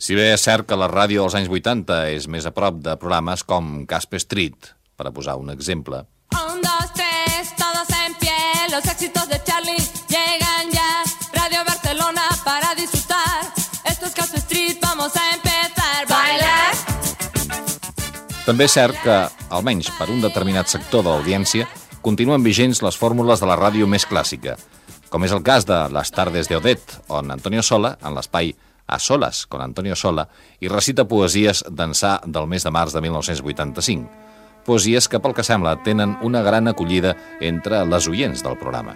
Si bé és cert que la ràdio dels anys 80 és més a prop de programes com Casper Street, per a posar un exemple. 1, 2, 3, todos en pie, los éxitos de Charlie llegan ya. Radio Barcelona para disfrutar. Esto es Casper Street, vamos a empezar. Bailar. També és cert que, almenys per un determinat sector de l'audiència, continuen vigents les fórmules de la ràdio més clàssica, com és el cas de Las tardes de Odette, on Antonio Sola, en l'espai A solas con Antonio Sola, i recita poesies d'ençà del mes de març de 1985. Poesies que, pel que sembla, tenen una gran acollida entre les oients del programa.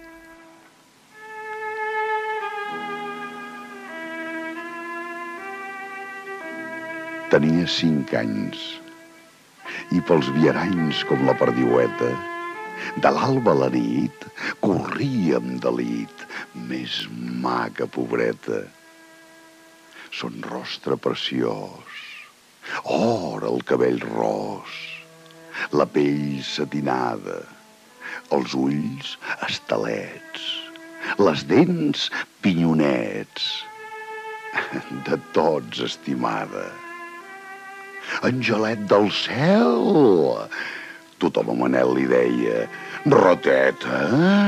Tenia 5 anys i pels viaranys com la perdiueta, de l'alba a la nit, corríem delit, més maca pobreta. Son rostre preciós, or el cabell ros, la pell satinada, els ulls estelets, les dents pinyonets, de tots estimada. Angelet del cel, tothom a Manel li deia, roteta.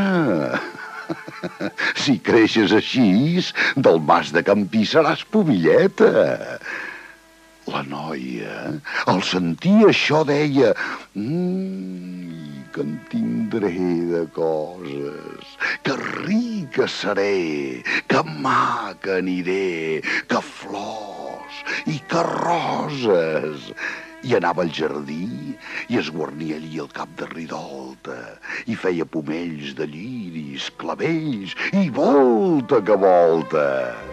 Si creixes així, del mas de Campí seràs pubilleta. La noia, al sentir això, deia, que en tindré de coses, que rica seré, que maca aniré, que flors i que roses. I anava al jardí i es guarnia allí el cap de ridolta i feia pomells de lliris, clavells i volta que volta.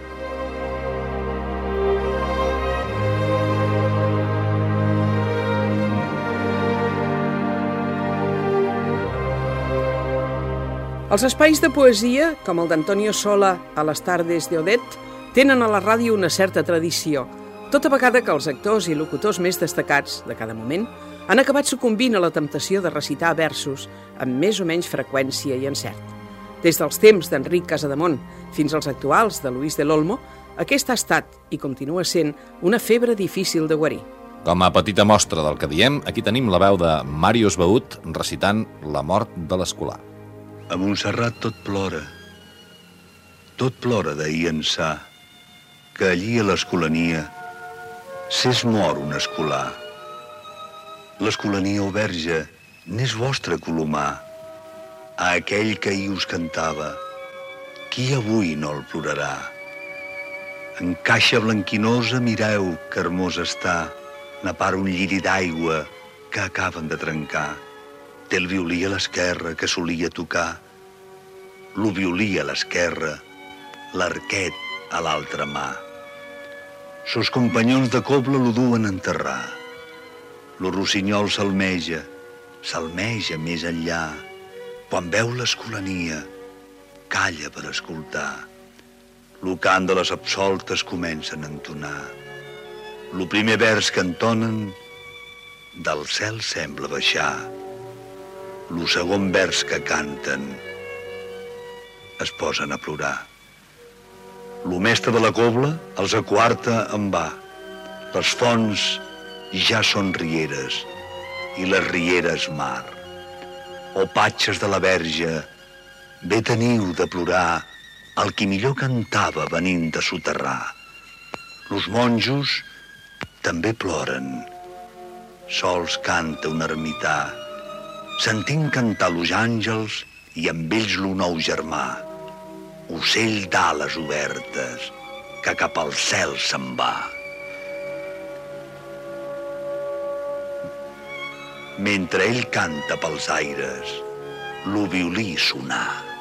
Els espais de poesia, com el d'Antonio Sola a les tardes de Odette, tenen a la ràdio una certa tradició, tota vegada que els actors i locutors més destacats de cada moment han acabat sucumbint a la temptació de recitar versos amb més o menys freqüència i encert. Des dels temps d'Enric Casademont fins als actuals de Luis del Olmo, aquesta ha estat i continua sent una febre difícil de guarir. Com a petita mostra del que diem, aquí tenim la veu de Màrius Baut recitant La mort de l'escolar. A Montserrat tot plora d'ahir ençà, que allí a l'escolania s'és mort un escolar. L'escolania, o verge, n'és vostre colomar. A aquell que ahir us cantava, qui avui no el plorarà? En caixa blanquinosa mireu que hermosa està, na part un lliri d'aigua que acaben de trencar. Té el violí a l'esquerra que solia tocar, lo violí a l'esquerra, l'arquet a l'altra mà. Sos companyons de cobla lo duen a enterrar. Lo rossinyol salmeja més enllà. Quan veu l'escolania, calla per escoltar. Lo cant de les absoltes comencen a entonar. Lo primer vers que entonen, del cel sembla baixar. Lo segon vers que canten, es posen a plorar. Lo mestre de la cobla els aquarta en va. Les fonts ja són rieres i les rieres mar. O patxes de la verge, bé teniu de plorar el qui millor cantava venint de soterrar. Los monjos també ploren. Sols canta un ermità, sentint cantar los àngels i amb ells lo nou germà. Ocell d'ales obertes, que cap al cel se'n va. Mentre ell canta pels aires, lo violí sonar.